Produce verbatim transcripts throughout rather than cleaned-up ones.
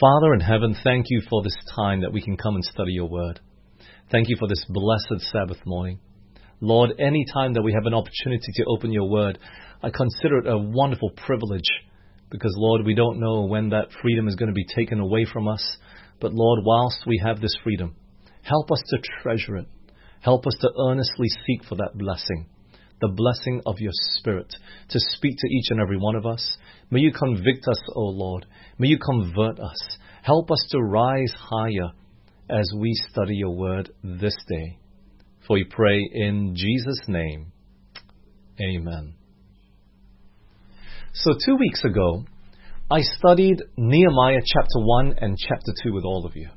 Father in heaven, thank you for this time that we can come and study your word. Thank you for this blessed Sabbath morning. Lord, any time that we have an opportunity to open your word, I consider it a wonderful privilege because, Lord, we don't know when that freedom is going to be taken away from us. But, Lord, whilst we have this freedom, help us to treasure it. Help us to earnestly seek for that blessing, the blessing of your Spirit, to speak to each and every one of us. May you convict us, O Lord. May you convert us. Help us to rise higher as we study your word this day. For we pray in Jesus' name. Amen. So two weeks ago, I studied Nehemiah chapter one and chapter two with all of you.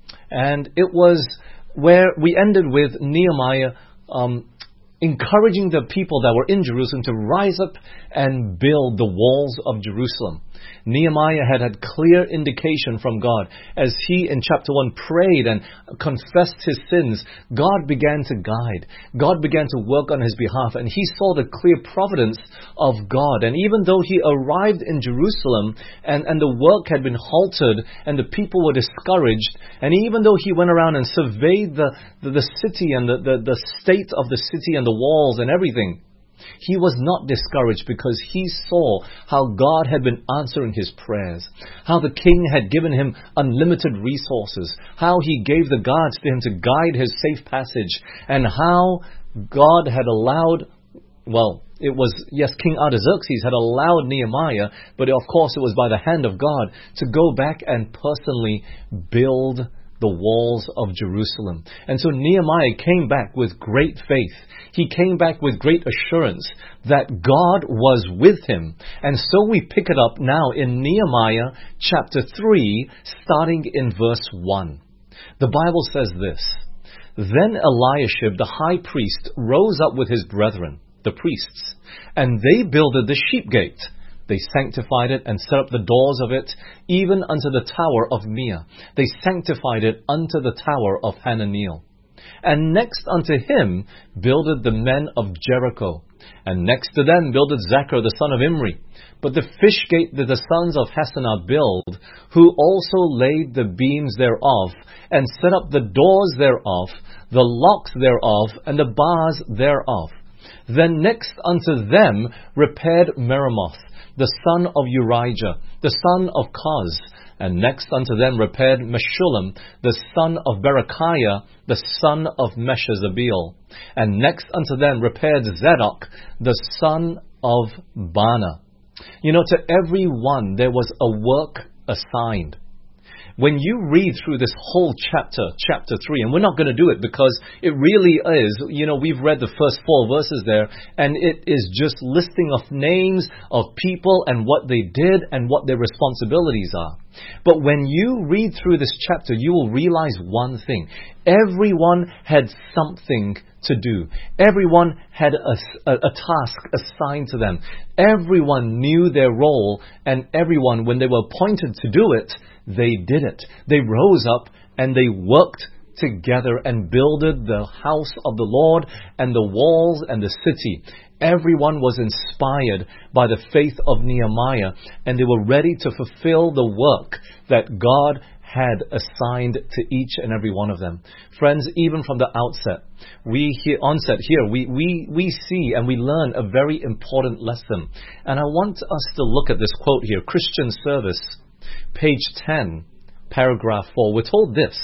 And it was where we ended with Nehemiah um, encouraging the people that were in Jerusalem to rise up and build the walls of Jerusalem. Nehemiah had had clear indication from God. As he in chapter one prayed and confessed his sins, God began to guide. God began to work on his behalf, and he saw the clear providence of God. And even though he arrived in Jerusalem and, and the work had been halted and the people were discouraged, and even though he went around and surveyed the, the, the city and the, the, the state of the city and the walls and everything, he was not discouraged because he saw how God had been answering his prayers, how the king had given him unlimited resources, how he gave the guards to him to guide his safe passage, and how God had allowed, well, it was, yes, King Artaxerxes had allowed Nehemiah, but of course it was by the hand of God, to go back and personally build the walls of Jerusalem. And so Nehemiah came back with great faith. He came back with great assurance that God was with him. And so we pick it up now in Nehemiah chapter three, starting in verse one. The Bible says this: Then Eliashib the high priest rose up with his brethren, the priests, and they builded the sheep gate. They sanctified it and set up the doors of it, even unto the tower of Meah. They sanctified it unto the tower of Hananiel. And next unto him builded the men of Jericho. And next to them builded Zachar the son of Imri. But the fish gate did the sons of Hassenaah build, who also laid the beams thereof, and set up the doors thereof, the locks thereof, and the bars thereof. Then next unto them repaired Meremoth, the son of Urijah, the son of Koz. And next unto them repaired Meshullam, the son of Berechiah, the son of Meshezabeel. And next unto them repaired Zadok, the son of Bana. You know, to every one there was a work assigned. When you read through this whole chapter, chapter three, and we're not going to do it because it really is, you know, we've read the first four verses there, and it is just listing of names of people and what they did and what their responsibilities are. But when you read through this chapter, you will realize one thing. Everyone had something to do. Everyone had a, a, a task assigned to them. Everyone knew their role, and everyone, when they were appointed to do it, they did it. They rose up and they worked together and builded the house of the Lord and the walls and the city. Everyone was inspired by the faith of Nehemiah, and they were ready to fulfill the work that God had assigned to each and every one of them. Friends, even from the outset, we here, onset here, we, we, we see and we learn a very important lesson. And I want us to look at this quote here, Christian Service, page ten, paragraph four. We're told this: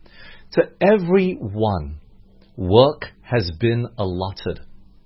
to every one, work has been allotted,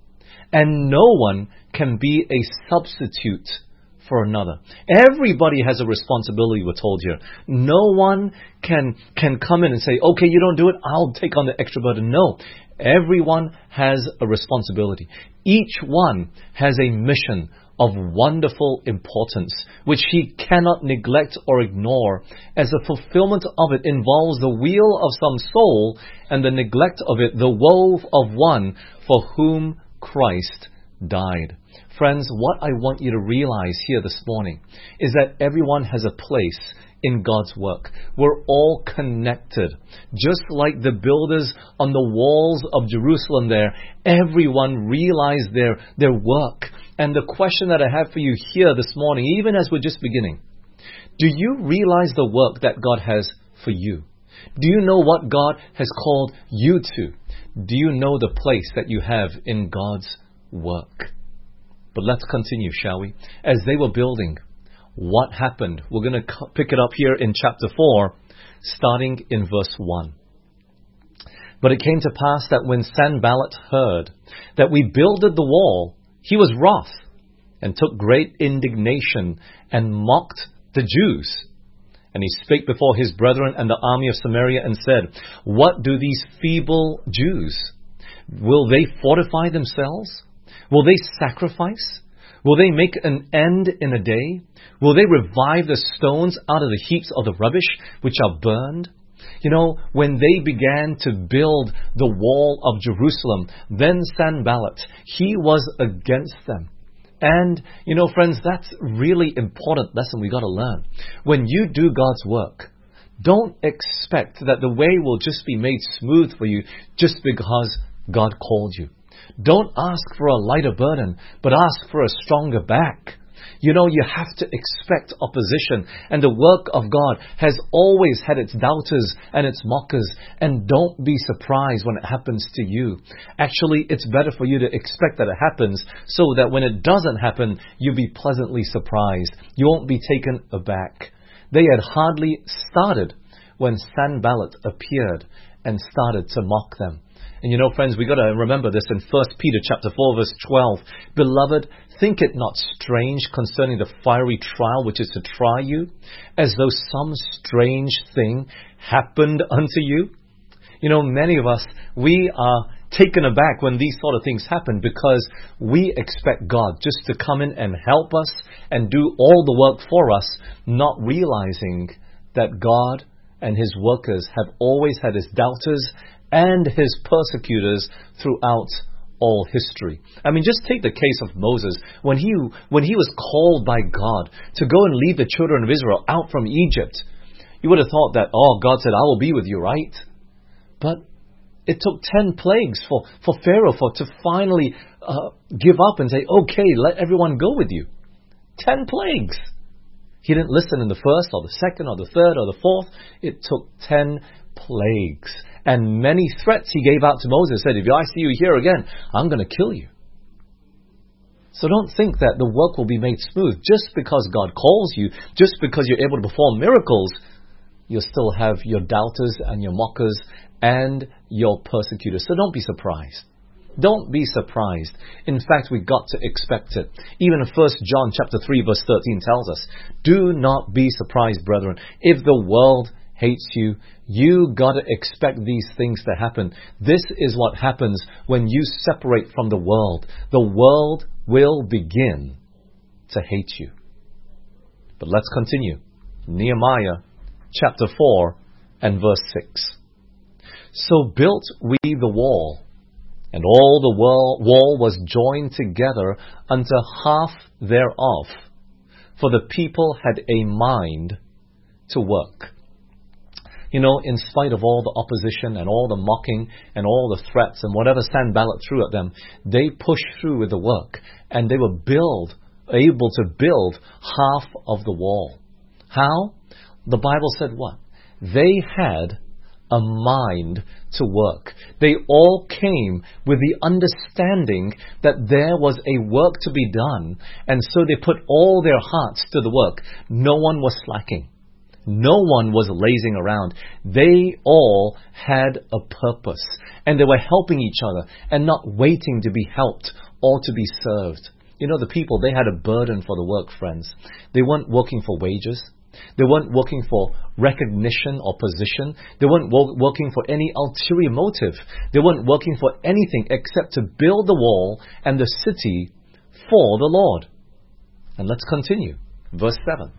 and no one can be a substitute for another. Everybody has a responsibility, we're told here. No one can can come in and say, okay, you don't do it, I'll take on the extra burden. No. Everyone has a responsibility. Each one has a mission of wonderful importance, which he cannot neglect or ignore, as the fulfillment of it involves the weal of some soul, and the neglect of it the woe of one for whom Christ died. Friends, what I want you to realize here this morning is that everyone has a place in God's work. We're all connected. Just like the builders on the walls of Jerusalem there, everyone realized their, their work. And the question that I have for you here this morning, even as we're just beginning, Do you realize the work that God has for you? Do you know what God has called you to? Do you know the place that you have in God's work? But let's continue, shall we? As they were building, what happened? We're going to pick it up here in chapter four, starting in verse one. But it came to pass that when Sanballat heard that we builded the wall, he was wroth, and took great indignation, and mocked the Jews. And he spake before his brethren and the army of Samaria, and said, What do these feeble Jews? Will they fortify themselves? Will they sacrifice? Will they make an end in a day? Will they revive the stones out of the heaps of the rubbish which are burned? You know, when they began to build the wall of Jerusalem, then Sanballat, he was against them. And, you know, friends, that's really important lesson we got to learn. When you do God's work, don't expect that the way will just be made smooth for you just because God called you. Don't ask for a lighter burden, but ask for a stronger back. You know, you have to expect opposition, and the work of God has always had its doubters and its mockers, and don't be surprised when it happens to you. Actually, it's better for you to expect that it happens, so that when it doesn't happen, you'll be pleasantly surprised. You won't be taken aback. They had hardly started when Sanballat appeared and started to mock them. And you know, friends, we've got to remember this in First Peter chapter four, verse twelve. Beloved, think it not strange concerning the fiery trial which is to try you, as though some strange thing happened unto you. You know, many of us, we are taken aback when these sort of things happen because we expect God just to come in and help us and do all the work for us, not realizing that God and His workers have always had His doubters and His persecutors throughout all history. I mean, just take the case of Moses. When he, when he was called by God to go and lead the children of Israel out from Egypt, you would have thought that, oh, God said, I will be with you, right? But it took ten plagues for, for Pharaoh for to finally uh, give up and say, okay, let everyone go with you. Ten plagues. He didn't listen in the first or the second or the third or the fourth. It took ten plagues. And many threats he gave out to Moses. Said, if I see you here again, I'm going to kill you. So don't think that the work will be made smooth. Just because God calls you, just because you're able to perform miracles, you'll still have your doubters and your mockers and your persecutors. So don't be surprised. Don't be surprised. In fact, we've got to expect it. Even First John chapter three verse thirteen tells us, do not be surprised, brethren, if the world hates you. You got to expect these things to happen. This is what happens when you separate from the world. The world will begin to hate you. But let's continue. Nehemiah chapter four and verse six. So built we the wall, and all the wall, wall was joined together unto half thereof, for the people had a mind to work. You know, in spite of all the opposition and all the mocking and all the threats and whatever Sanballat threw at them, they pushed through with the work, and they were build, able to build half of the wall. How? The Bible said what? They had a mind to work. They all came with the understanding that there was a work to be done, and so they put all their hearts to the work. No one was slacking. No one was lazing around. They all had a purpose, and they were helping each other and not waiting to be helped or to be served. You know, the people, they had a burden for the work, friends. They weren't working for wages. They weren't working for recognition or position. They weren't wo- working for any ulterior motive. They weren't working for anything except to build the wall and the city for the Lord. And let's continue. Verse seven.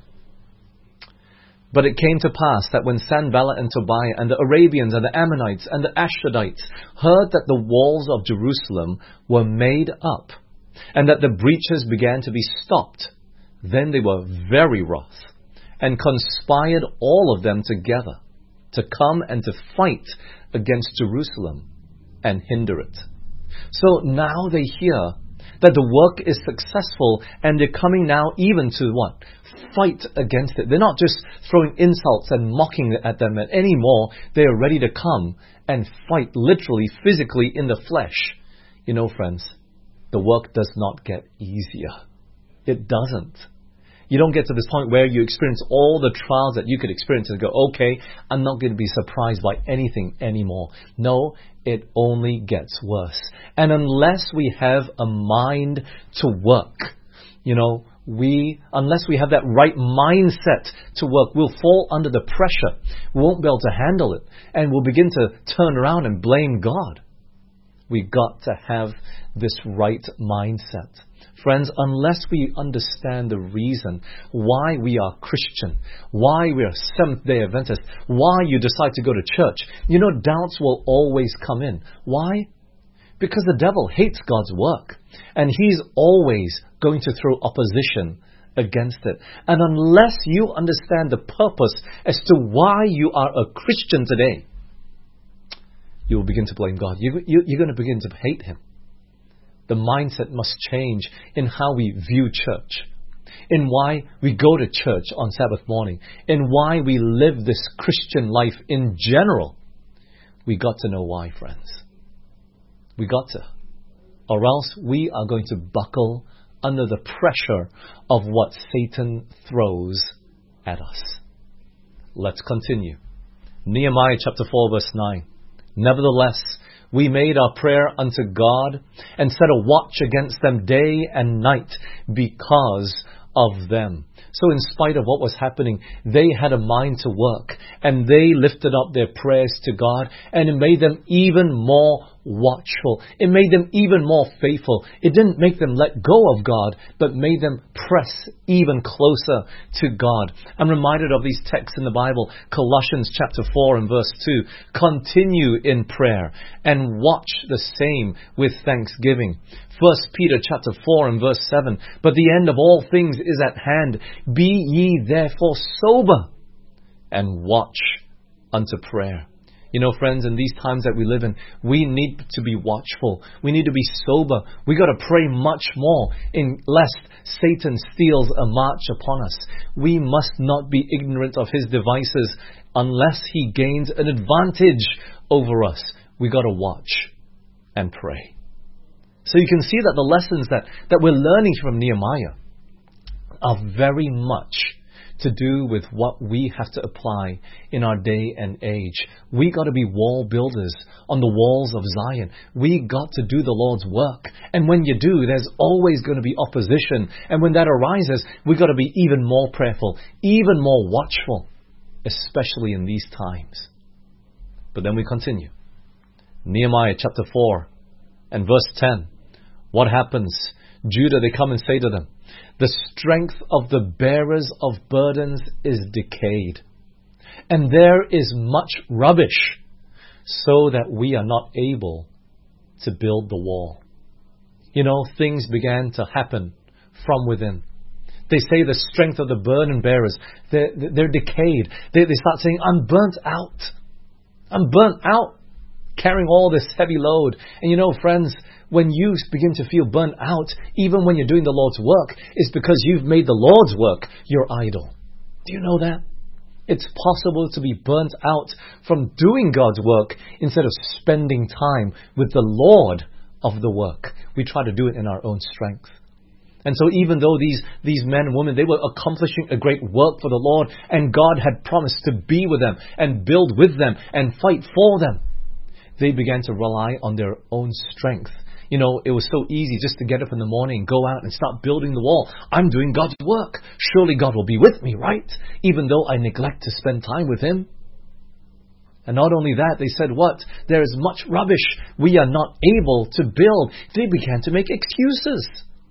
But it came to pass that when Sanballat and Tobiah and the Arabians and the Ammonites and the Ashdodites heard that the walls of Jerusalem were made up, and that the breaches began to be stopped, then they were very wroth, and conspired all of them together to come and to fight against Jerusalem and hinder it. So now they hear that the work is successful, and they're coming now even to what? Fight against it. They're not just throwing insults and mocking at them anymore. They are ready to come and fight literally, physically in the flesh. You know, friends, the work does not get easier. It doesn't. You don't get to this point where you experience all the trials that you could experience and go, okay, I'm not going to be surprised by anything anymore. No, it only gets worse. And unless we have a mind to work, you know, we, unless we have that right mindset to work, we'll fall under the pressure. We won't be able to handle it. And we'll begin to turn around and blame God. We've got to have this right mindset. Friends, unless we understand the reason why we are Christian, why we are Seventh-day Adventists, why you decide to go to church, you know, doubts will always come in. Why? Because the devil hates God's work, and he's always going to throw opposition against it. And unless you understand the purpose as to why you are a Christian today, you will begin to blame God. You, you, you're going to begin to hate Him. The mindset must change in how we view church, in why we go to church on Sabbath morning, in why we live this Christian life in general. We got to know why, friends. We got to. Or else we are going to buckle under the pressure of what Satan throws at us. Let's continue. Nehemiah chapter four verse nine. Nevertheless, we made our prayer unto God and set a watch against them day and night because of them. So in spite of what was happening, they had a mind to work, and they lifted up their prayers to God, and it made them even more watchful. It made them even more faithful. It didn't make them let go of God, but made them press even closer to God. I'm reminded of these texts in the Bible, Colossians chapter four and verse two. Continue in prayer and watch the same with thanksgiving. First Peter chapter four and verse seven. But the end of all things is at hand. Be ye therefore sober and watch unto prayer. You know, friends, in these times that we live in, we need to be watchful. We need to be sober. We got to pray much more, in lest Satan steals a march upon us. We must not be ignorant of his devices unless he gains an advantage over us. We got to watch and pray. So you can see that the lessons that, that we're learning from Nehemiah are very much to do with what we have to apply in our day and age. We got to be wall builders on the walls of Zion. We got to do the Lord's work. And when you do, there's always going to be opposition. And when that arises, we got to be even more prayerful, even more watchful, especially in these times. But then we continue. Nehemiah chapter four and verse ten. What happens? Judah, they come and say to them, the strength of the bearers of burdens is decayed, and there is much rubbish, so that we are not able to build the wall. You know, things began to happen from within. They say the strength of the burden bearers, they're, they're decayed. They, they start saying, I'm burnt out. I'm burnt out carrying all this heavy load. And you know, friends, when you begin to feel burnt out, even when you're doing the Lord's work, it's because you've made the Lord's work your idol. Do you know that? It's possible to be burnt out from doing God's work instead of spending time with the Lord of the work. We try to do it in our own strength. And so even though these, these men and women, they were accomplishing a great work for the Lord, and God had promised to be with them and build with them and fight for them, they began to rely on their own strength. You know, it was so easy just to get up in the morning, go out and start building the wall. I'm doing God's work. Surely God will be with me, right? Even though I neglect to spend time with Him. And not only that, they said, what? There is much rubbish. We are not able to build. They began to make excuses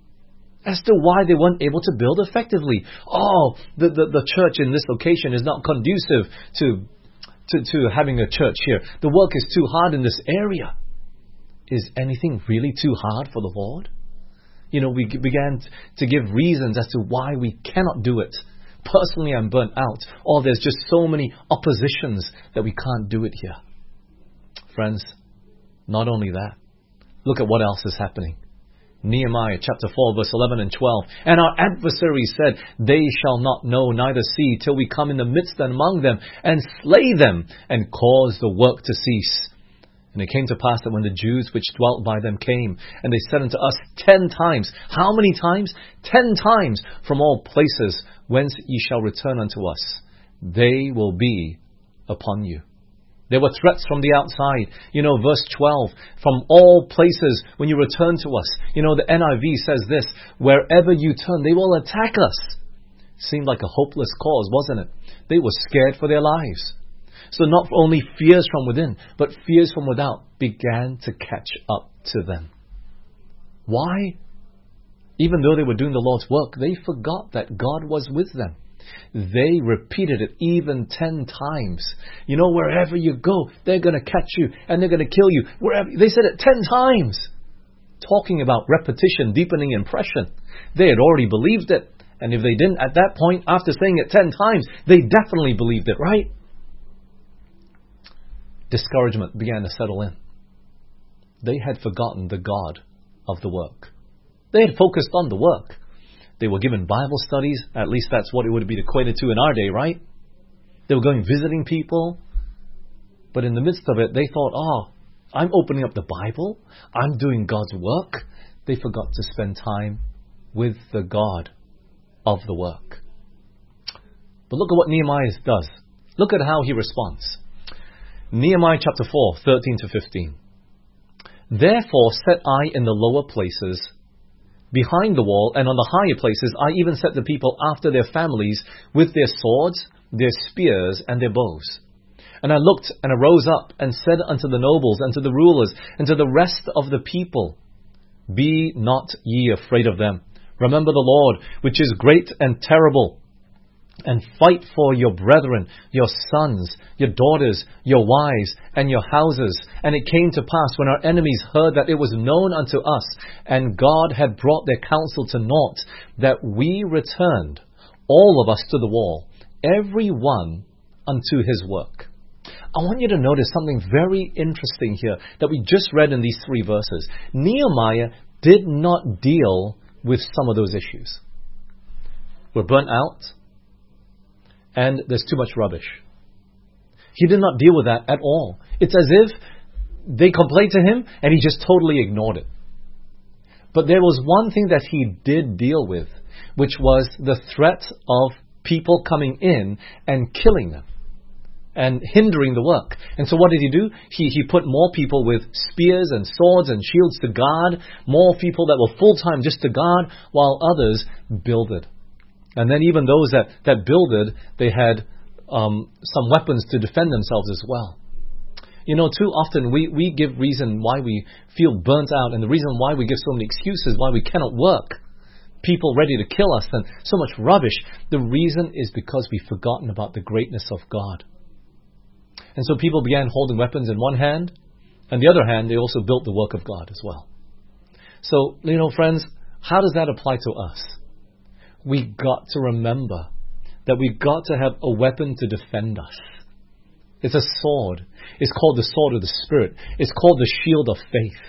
as to why they weren't able to build effectively. Oh, the, the, the church in this location is not conducive to, to, to having a church here. The work is too hard in this area. Is anything really too hard for the Lord? You know, we began to give reasons as to why we cannot do it. Personally, I'm burnt out. Or there's just so many oppositions that we can't do it here. Friends, not only that, look at what else is happening. Nehemiah chapter four verse eleven and twelve. And our adversaries said, they shall not know neither see till we come in the midst and among them and slay them and cause the work to cease. And it came to pass that when the Jews which dwelt by them came, and they said unto us ten times, how many times? Ten times from all places whence ye shall return unto us, they will be upon you. There were threats from the outside. You know, verse twelve, from all places when you return to us. You know, the N I V says this, wherever you turn, they will attack us. Seemed like a hopeless cause, wasn't it? They were scared for their lives. So not only fears from within, but fears from without began to catch up to them. Why? Even though they were doing the Lord's work, they forgot that God was with them. They repeated it even ten times. You know, wherever you go, they're going to catch you and they're going to kill you. Wherever They said it ten times. Talking about repetition, deepening impression. They had already believed it. And if they didn't at that point, after saying it ten times, they definitely believed it, right? Discouragement began to settle in. They had forgotten the God of the work. They had focused on the work. They were given Bible studies. At least that's what it would be equated to in our day, right? They were going visiting people. But in the midst of it, they thought, oh, I'm opening up the Bible. I'm doing God's work. They forgot to spend time with the God of the work. But look at what Nehemiah does. Look at how he responds. Nehemiah chapter four, thirteen to fifteen. Therefore set I in the lower places behind the wall, and on the higher places I even set the people after their families with their swords, their spears, and their bows. And I looked and arose up and said unto the nobles and to the rulers and to the rest of the people, be not ye afraid of them. Remember the Lord, which is great and terrible, and fight for your brethren, your sons, your daughters, your wives, and your houses. And it came to pass, when our enemies heard that it was known unto us, and God had brought their counsel to naught, that we returned, all of us to the wall, every one unto his work. I want you to notice something very interesting here that we just read in these three verses. Nehemiah did not deal with some of those issues. We're burnt out, and there's too much rubbish. He did not deal with that at all. It's as if they complained to him and he just totally ignored it. But there was one thing that he did deal with, which was the threat of people coming in and killing them and hindering the work. And so what did he do? He, he put more people with spears and swords and shields to guard, more people that were full-time just to guard, while others builded. And then even those that, that builded, they had um, some weapons to defend themselves as well. You know, too often we, we give reason why we feel burnt out, and the reason why we give so many excuses why we cannot work. People ready to kill us and so much rubbish. The reason is because we've forgotten about the greatness of God. And so people began holding weapons in one hand, and the other hand, they also built the work of God as well. So, you know, friends, how does that apply to us? We got to remember that we got to have a weapon to defend us. It's a sword. It's called the sword of the Spirit. It's called the shield of faith.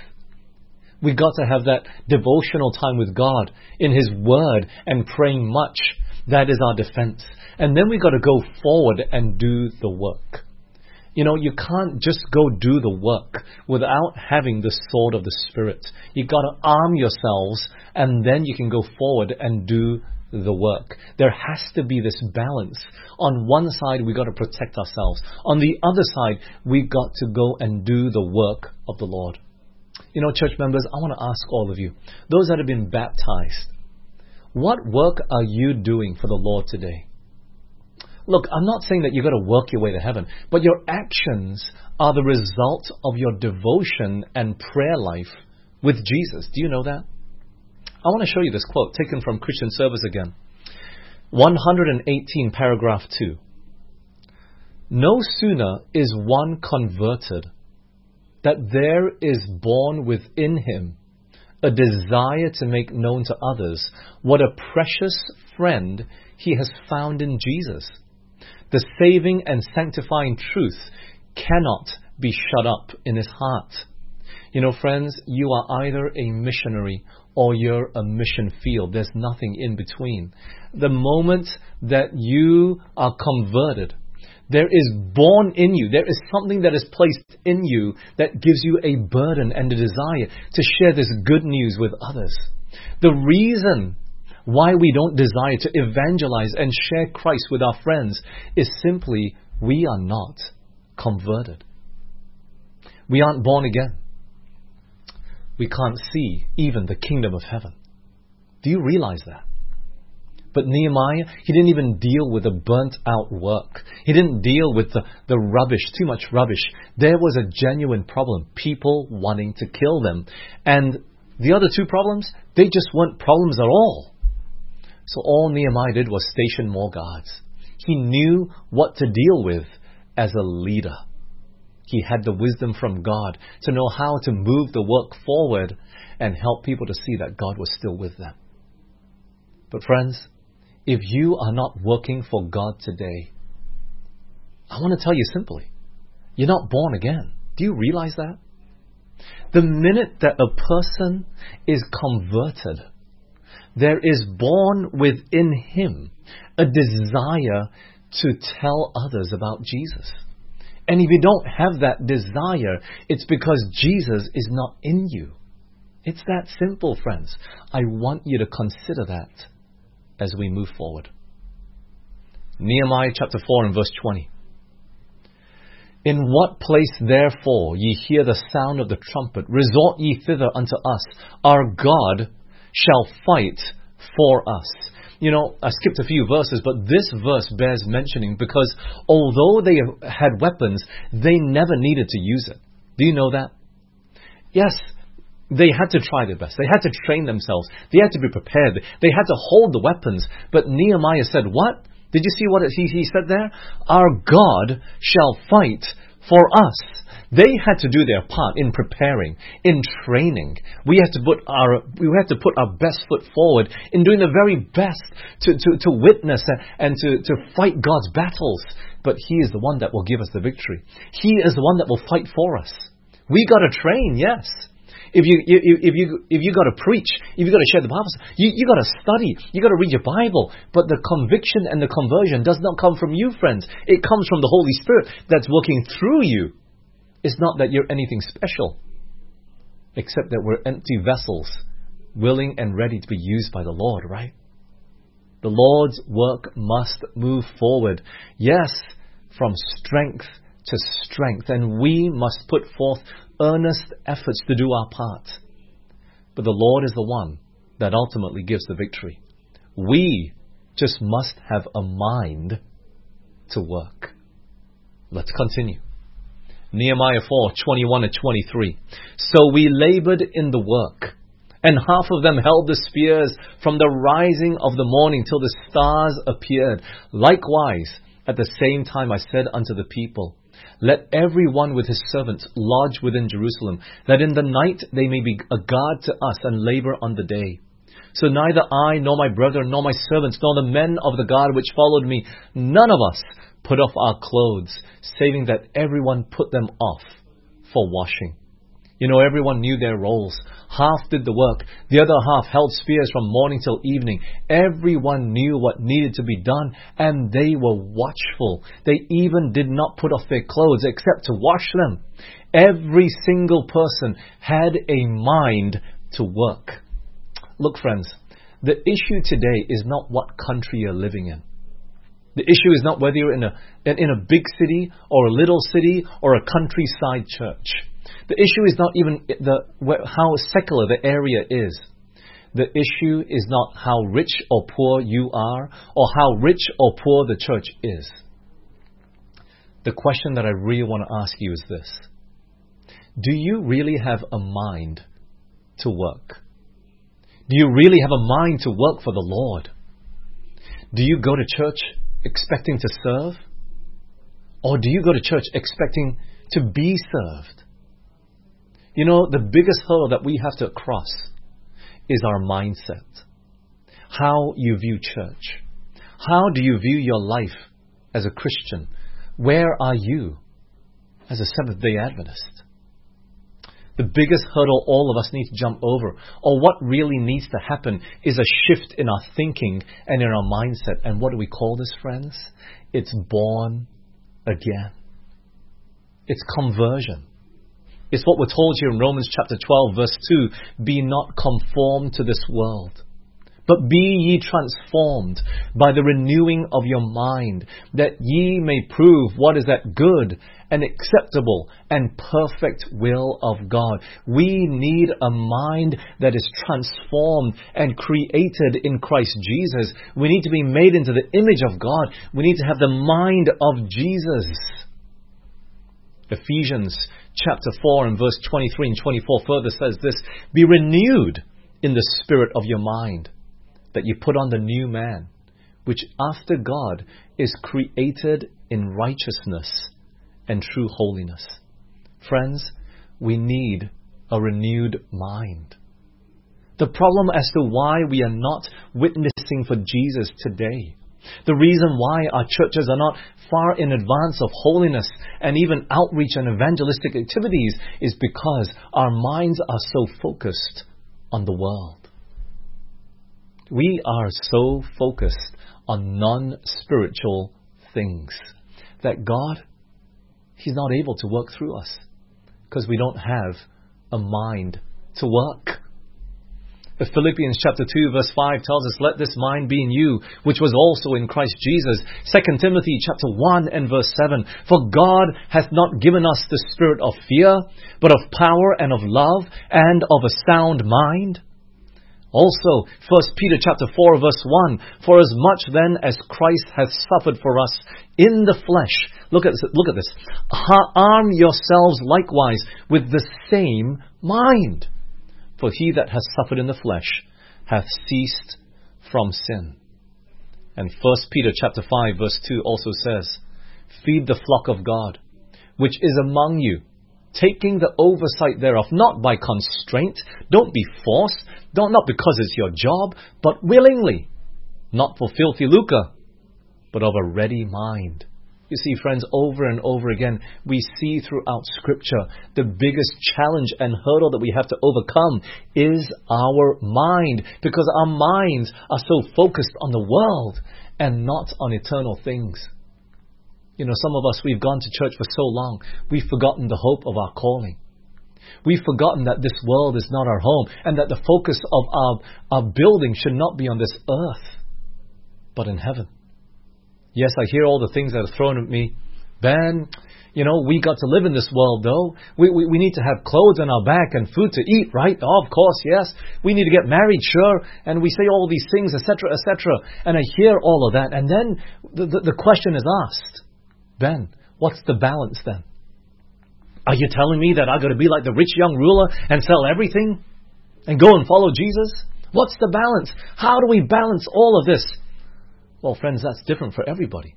We got to have that devotional time with God in His Word and praying much. That is our defense. And then we got to go forward and do the work. You know, you can't just go do the work without having the sword of the Spirit. You got to arm yourselves, and then you can go forward and do the work. There has to be this balance. On one side, we got to protect ourselves. On the other side, we got to go and do the work of the Lord. You know, church members, I want to ask all of you, those that have been baptized, what work are you doing for the Lord today? Look, I'm not saying that you've got to work your way to heaven, but your actions are the result of your devotion and prayer life with Jesus. Do you know that? I want to show you this quote taken from Christian Service again. one eighteen, paragraph two. No sooner is one converted that there is born within him a desire to make known to others what a precious friend he has found in Jesus. The saving and sanctifying truth cannot be shut up in his heart. You know, friends, you are either a missionary or you're a mission field. There's nothing in between. The moment that you are converted, there is born in you, there is something that is placed in you that gives you a burden and a desire to share this good news with others. The reason why we don't desire to evangelize and share Christ with our friends is simply we are not converted. We aren't born again. We can't see even the kingdom of heaven. Do you realize that? But Nehemiah, he didn't even deal with the burnt out work. He didn't deal with the, the rubbish, too much rubbish. There was a genuine problem. People wanting to kill them. And the other two problems, they just weren't problems at all. So all Nehemiah did was station more guards. He knew what to deal with as a leader. He had the wisdom from God to know how to move the work forward and help people to see that God was still with them. But friends, if you are not working for God today, I want to tell you simply, you're not born again. Do you realize that? The minute that a person is converted, there is born within him a desire to tell others about Jesus. And if you don't have that desire, it's because Jesus is not in you. It's that simple, friends. I want you to consider that as we move forward. Nehemiah chapter four and verse twenty. In what place therefore ye hear the sound of the trumpet, resort ye thither unto us. Our God shall fight for us. You know, I skipped a few verses, but this verse bears mentioning because although they had weapons, they never needed to use it. Do you know that? Yes, they had to try their best. They had to train themselves. They had to be prepared. They had to hold the weapons. But Nehemiah said, what? Did you see what he, he said there? Our God shall fight for us. They had to do their part in preparing, in training. We had to put our we had to put our best foot forward in doing the very best to, to, to witness and to, to fight God's battles. But He is the one that will give us the victory. He is the one that will fight for us. We got to train, yes. If you if you if you got to preach, if you got to share the Bible, you you got to study, you got to read your Bible. But the conviction and the conversion does not come from you, friends. It comes from the Holy Spirit that's working through you. It's not that you're anything special, except that we're empty vessels, willing and ready to be used by the Lord, right? The Lord's work must move forward, yes, from strength to strength, and we must put forth earnest efforts to do our part. But the Lord is the one that ultimately gives the victory. We just must have a mind to work. Let's continue. Nehemiah four, twenty-one and twenty-three. So we labored in the work, and half of them held the spears from the rising of the morning till the stars appeared. Likewise, at the same time I said unto the people, let every one with his servants lodge within Jerusalem, that in the night they may be a guard to us and labor on the day. So neither I, nor my brethren, nor my servants, nor the men of the guard which followed me, none of us put off our clothes, saving that everyone put them off for washing. You know, everyone knew their roles. Half did the work. The other half held spears from morning till evening. Everyone knew what needed to be done, and they were watchful. They even did not put off their clothes except to wash them. Every single person had a mind to work. Look, friends, the issue today is not what country you're living in. The issue is not whether you're in a in a big city or a little city or a countryside church. The issue is not even the how secular the area is. The issue is not how rich or poor you are or how rich or poor the church is. The question that I really want to ask you is this. Do you really have a mind to work? Do you really have a mind to work for the Lord? Do you go to church expecting to serve? Or do you go to church expecting to be served? You know, the biggest hurdle that we have to cross is our mindset. How you view church. How do you view your life as a Christian? Where are you as a Seventh-day Adventist? The biggest hurdle all of us need to jump over, or what really needs to happen, is a shift in our thinking and in our mindset. And what do we call this, friends? It's born again. It's conversion. It's what we're told here in Romans chapter twelve, verse two. Be not conformed to this world, but be ye transformed by the renewing of your mind, that ye may prove what is that good and acceptable and perfect will of God. We need a mind that is transformed and created in Christ Jesus. We need to be made into the image of God. We need to have the mind of Jesus. Ephesians chapter four and verse twenty-three and twenty-four further says this: be renewed in the spirit of your mind, that you put on the new man, which after God is created in righteousness and true holiness. Friends, we need a renewed mind. The problem as to why we are not witnessing for Jesus today, the reason why our churches are not far in advance of holiness and even outreach and evangelistic activities, is because our minds are so focused on the world. We are so focused on non-spiritual things that God, He's not able to work through us because we don't have a mind to work. Philippians chapter two verse five tells us, let this mind be in you, which was also in Christ Jesus. Second Timothy chapter one and verse seven, for God hath not given us the spirit of fear, but of power and of love and of a sound mind. Also, First Peter chapter four verse one, for as much then as Christ hath suffered for us in the flesh, look at this, look at this, arm yourselves likewise with the same mind. For he that hath suffered in the flesh hath ceased from sin. And First Peter chapter five verse two also says, feed the flock of God, which is among you, taking the oversight thereof, not by constraint, don't be forced, don't not because it's your job, but willingly, not for filthy lucre, but of a ready mind. You see, friends, over and over again, we see throughout Scripture the biggest challenge and hurdle that we have to overcome is our mind, because our minds are so focused on the world and not on eternal things. You know, some of us, we've gone to church for so long, we've forgotten the hope of our calling. We've forgotten that this world is not our home, and that the focus of our, our building should not be on this earth, but in heaven. Yes, I hear all the things that are thrown at me. Ben, you know, we got to live in this world though. We, we, we need to have clothes on our back and food to eat, right? Oh, of course, yes. We need to get married, sure. And we say all these things, et cetera, et cetera. And I hear all of that. And then the, the, the question is asked, Ben, what's the balance then? Are you telling me that I've got to be like the rich young ruler and sell everything and go and follow Jesus? What's the balance? How do we balance all of this? Well, friends, that's different for everybody.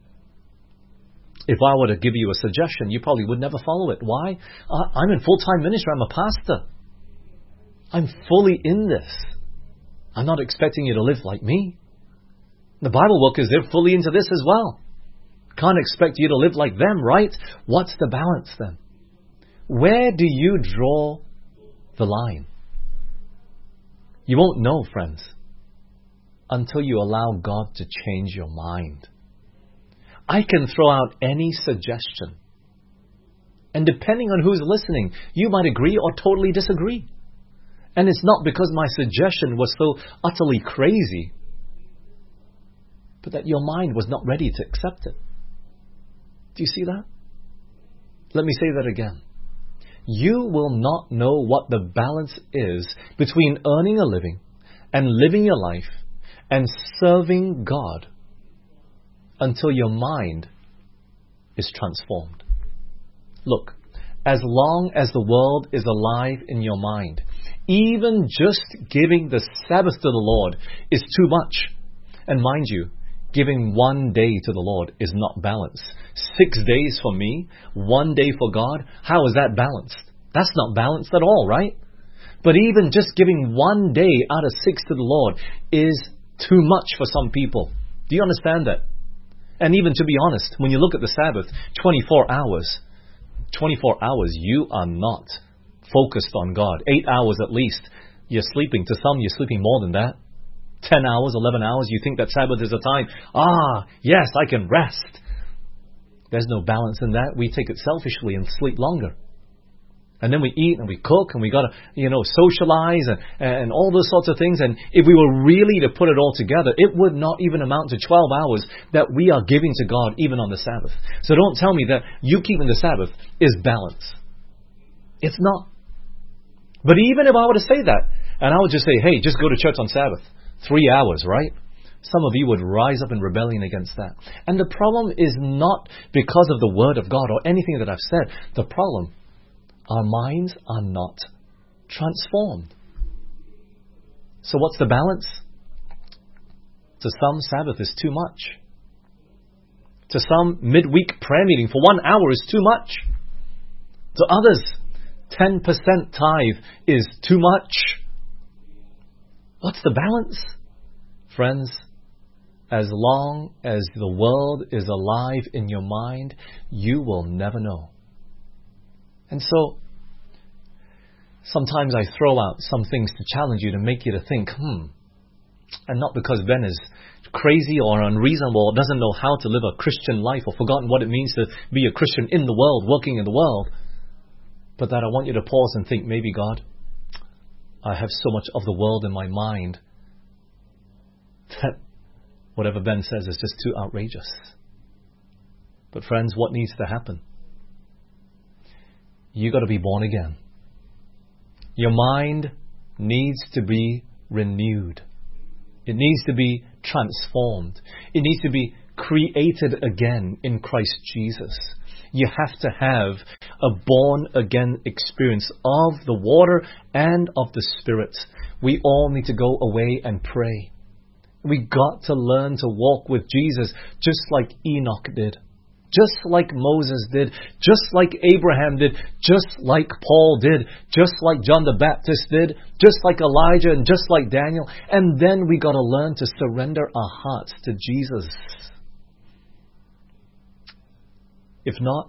If I were to give you a suggestion, you probably would never follow it. Why? I'm in full-time ministry. I'm a pastor. I'm fully in this. I'm not expecting you to live like me. The Bible workers, they're fully into this as well. Can't expect you to live like them, right? What's the balance then? Where do you draw the line? You won't know, friends, until you allow God to change your mind. I can throw out any suggestion, and depending on who's listening, you might agree or totally disagree. And it's not because my suggestion was so utterly crazy, but that your mind was not ready to accept it. Do you see that? Let me say that again. You will not know what the balance is between earning a living and living your life and serving God until your mind is transformed. Look, as long as the world is alive in your mind, even just giving the Sabbath to the Lord is too much. And mind you, giving one day to the Lord is not balanced. Six days for me, one day for God, how is that balanced? That's not balanced at all, right? But even just giving one day out of six to the Lord is too much for some people. Do you understand that? And even to be honest, when you look at the Sabbath, twenty-four hours, twenty-four hours, you are not focused on God. Eight hours at least. You're sleeping. To some, you're sleeping more than that. Ten hours, eleven hours. You think that Sabbath is a time. Ah, yes, I can rest. There's no balance in that. We take it selfishly and sleep longer. And then we eat and we cook and we got to, you know, socialize and, and all those sorts of things. And if we were really to put it all together, it would not even amount to twelve hours that we are giving to God even on the Sabbath. So don't tell me that you keeping the Sabbath is balance. It's not. But even if I were to say that, and I would just say, hey, just go to church on Sabbath. Three hours, right? Some of you would rise up in rebellion against that. And the problem is not because of the Word of God or anything that I've said. The problem, our minds are not transformed. So what's the balance? To some, Sabbath is too much. To some, midweek prayer meeting for one hour is too much. To others, ten percent tithe is too much. What's the balance? Friends, as long as the world is alive in your mind, you will never know. And so, sometimes I throw out some things to challenge you, to make you to think, hmm, and not because Ben is crazy or unreasonable or doesn't know how to live a Christian life or forgotten what it means to be a Christian in the world, working in the world, but that I want you to pause and think, maybe God, I have so much of the world in my mind that whatever Ben says is just too outrageous. But friends, what needs to happen? You got to be born again. Your mind needs to be renewed. It needs to be transformed. It needs to be created again in Christ Jesus. You have to have a born-again experience of the water and of the Spirit. We all need to go away and pray. We got to learn to walk with Jesus just like Enoch did. Just like Moses did. Just like Abraham did. Just like Paul did. Just like John the Baptist did. Just like Elijah and just like Daniel. And then we got to learn to surrender our hearts to Jesus. If not,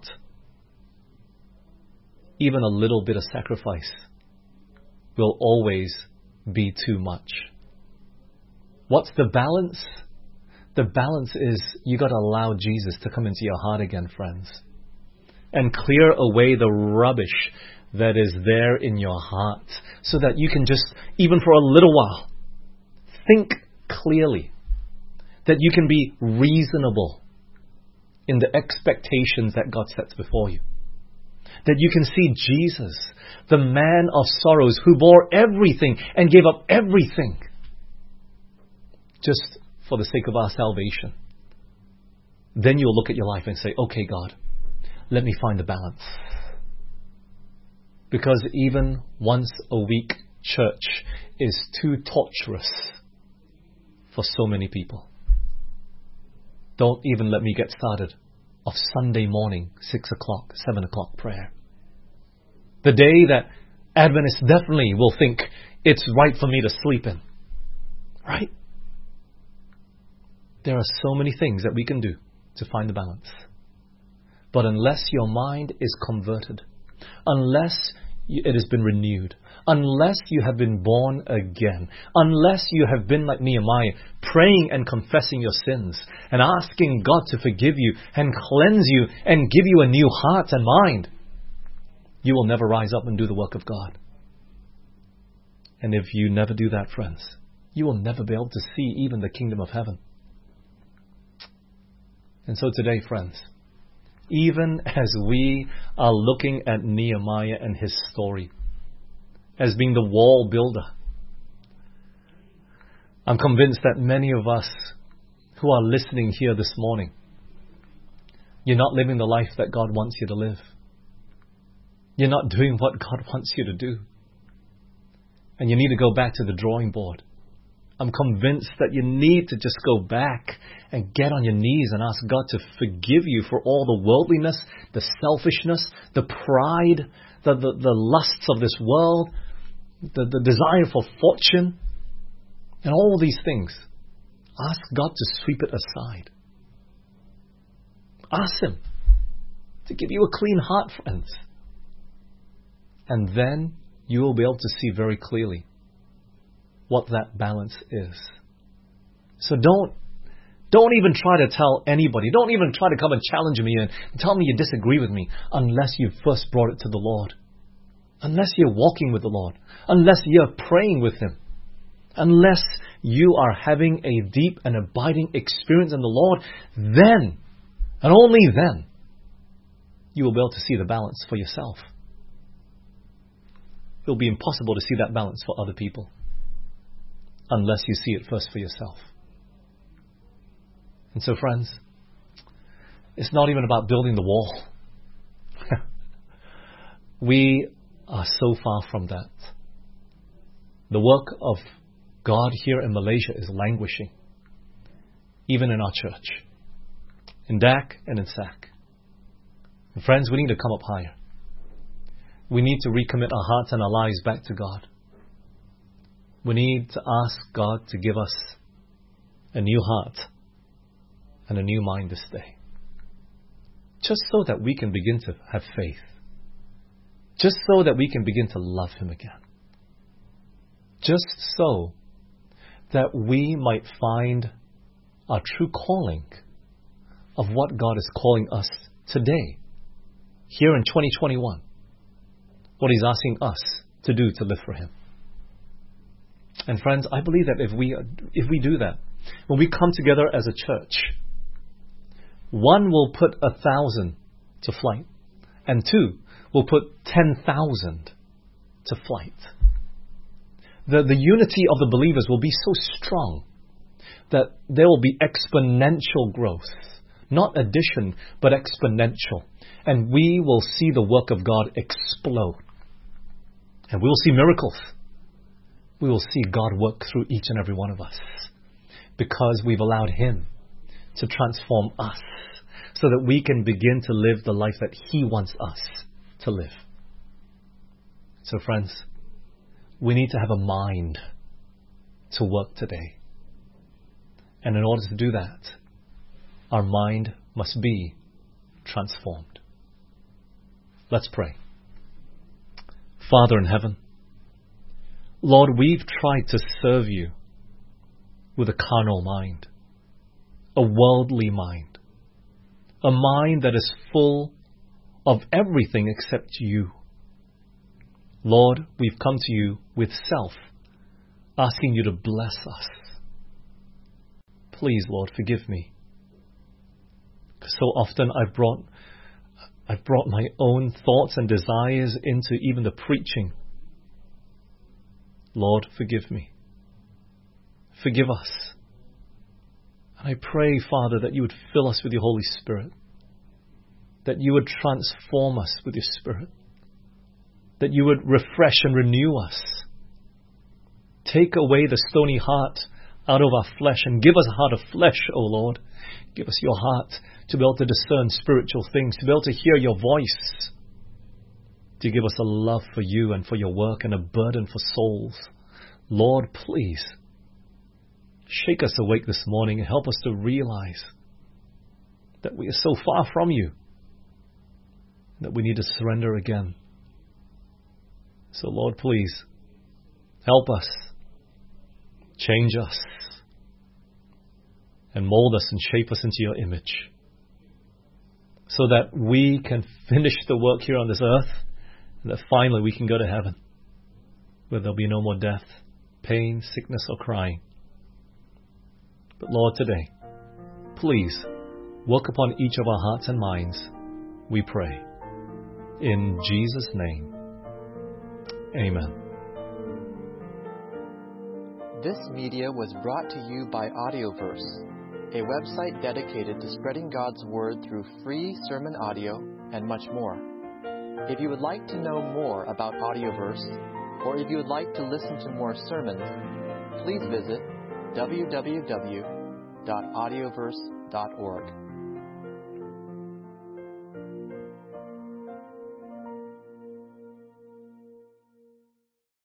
even a little bit of sacrifice will always be too much. What's the balance? The balance is you got to allow Jesus to come into your heart again, friends, and clear away the rubbish that is there in your heart so that you can just, even for a little while, think clearly, that you can be reasonable in the expectations that God sets before you. That you can see Jesus, the man of sorrows, who bore everything and gave up everything just for the sake of our salvation. Then you'll look at your life and say, okay, God, let me find the balance. Because even once a week church is too torturous for so many people. Don't even let me get started of Sunday morning, six o'clock, seven o'clock prayer. The day that Adventists definitely will think it's right for me to sleep in. Right? There are so many things that we can do to find the balance. But unless your mind is converted, unless it has been renewed, unless you have been born again, unless you have been like Nehemiah, praying and confessing your sins and asking God to forgive you and cleanse you and give you a new heart and mind, you will never rise up and do the work of God. And if you never do that, friends, you will never be able to see even the kingdom of heaven. And so today, friends, even as we are looking at Nehemiah and his story as being the wall builder, I'm convinced that many of us who are listening here this morning, you're not living the life that God wants you to live. You're not doing what God wants you to do. And you need to go back to the drawing board. I'm convinced that you need to just go back and get on your knees and ask God to forgive you for all the worldliness, the selfishness, the pride, the, the, the lusts of this world, the, the desire for fortune, and all these things. Ask God to sweep it aside. Ask Him to give you a clean heart, friends. And then you will be able to see very clearly what that balance is. So don't don't even try to tell anybody. Don't even try to come and challenge me and tell me you disagree with me unless you've first brought it to the Lord. Unless you're walking with the Lord. Unless you're praying with Him. Unless you are having a deep and abiding experience in the Lord, then, and only then, you will be able to see the balance for yourself. It will be impossible to see that balance for other people unless you see it first for yourself. And so, friends, it's not even about building the wall. We are so far from that. The work of God here in Malaysia is languishing, even in our church, in D A C and in S A C. And friends, we need to come up higher. We need to recommit our hearts and our lives back to God. We need to ask God to give us a new heart and a new mind this day, just so that we can begin to have faith, just so that we can begin to love Him again, just so that we might find our true calling of what God is calling us today, here in twenty twenty-one, what He's asking us to do to live for Him. And friends, I believe that if we if we do that, when we come together as a church, one will put a thousand to flight, and two will put ten thousand to flight. The, the unity of the believers will be so strong that there will be exponential growth. Not addition, but exponential. And we will see the work of God explode. And we will see miracles. We will see God work through each and every one of us, because we've allowed Him to transform us so that we can begin to live the life that He wants us to live. So friends, we need to have a mind to work today. And in order to do that, our mind must be transformed. Let's pray. Father in heaven, Lord, we've tried to serve You with a carnal mind, a worldly mind, a mind that is full of everything except You. Lord, we've come to You with self, asking You to bless us. Please, Lord, forgive me. So often I've brought, I've brought my own thoughts and desires into even the preaching. Lord, forgive me. Forgive us. And I pray, Father, that You would fill us with Your Holy Spirit, that You would transform us with Your Spirit, that You would refresh and renew us. Take away the stony heart out of our flesh and give us a heart of flesh, O Lord. Give us Your heart to be able to discern spiritual things, to be able to hear Your voice, to give us a love for You and for Your work and a burden for souls. Lord, please, shake us awake this morning and help us to realize that we are so far from You, that we need to surrender again. So Lord, please, help us, change us, and mold us and shape us into Your image, so that we can finish the work here on this earth, and that finally we can go to heaven, where there'll be no more death, pain, sickness, or crying. But Lord, today, please work upon each of our hearts and minds, we pray. In Jesus' name, amen. This media was brought to you by Audioverse, a website dedicated to spreading God's Word through free sermon audio and much more. If you would like to know more about Audioverse, or if you would like to listen to more sermons, please visit w w w dot audioverse dot org.